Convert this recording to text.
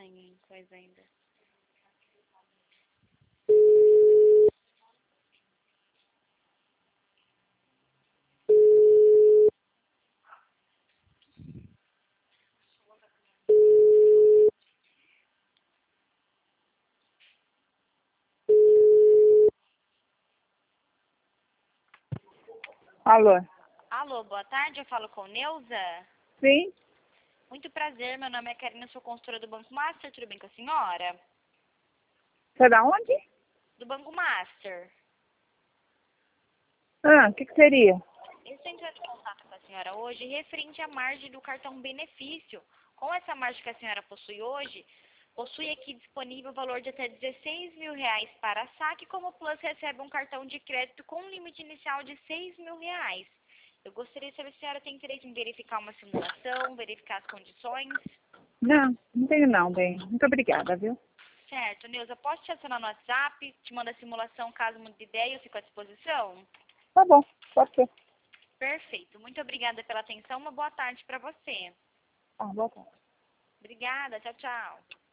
em coisa ainda. Alô? Alô, boa tarde, eu falo com Neuza. Sim? Muito prazer, meu nome é Karina, sou consultora do Banco Master, tudo bem com a senhora? Você é da onde? Do Banco Master. Ah, o que seria? Eu estou entrando em contato com a senhora hoje referente à margem do cartão benefício. Com essa margem que a senhora possui hoje, possui aqui disponível o valor de até R$16.000 para saque, como o Plus recebe um cartão de crédito com um limite inicial de R$6.000. Eu gostaria de saber se a senhora tem interesse em verificar uma simulação, verificar as condições. Não tenho não, bem. Muito obrigada, viu? Certo, Neuza, posso te acionar no WhatsApp, te mando a simulação caso mude de ideia, eu fico à disposição? Tá bom, pode ser. Perfeito, muito obrigada pela atenção, uma boa tarde para você. Ah, boa tarde. Obrigada, tchau, tchau.